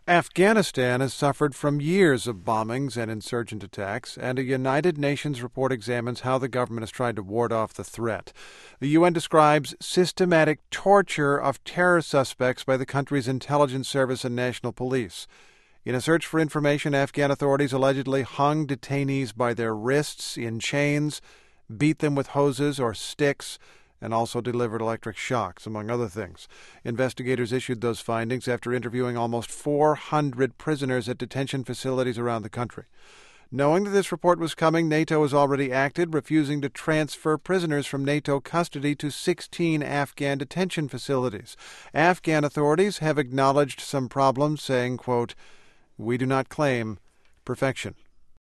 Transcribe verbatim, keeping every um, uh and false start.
Afghanistan has suffered from years of bombings and insurgent attacks, and a United Nations report examines how the government has tried to ward off the threat. The U N describes systematic torture of terror suspects by the country's intelligence service and national police. In a search for information, Afghan authorities allegedly hung detainees by their wrists in chains, beat them with hoses or sticks, and also delivered electric shocks, among other things. Investigators issued those findings after interviewing almost four hundred prisoners at detention facilities around the country. Knowing that this report was coming, NATO has already acted, refusing to transfer prisoners from NATO custody to sixteen Afghan detention facilities. Afghan authorities have acknowledged some problems, saying, quote, "We do not claim perfection."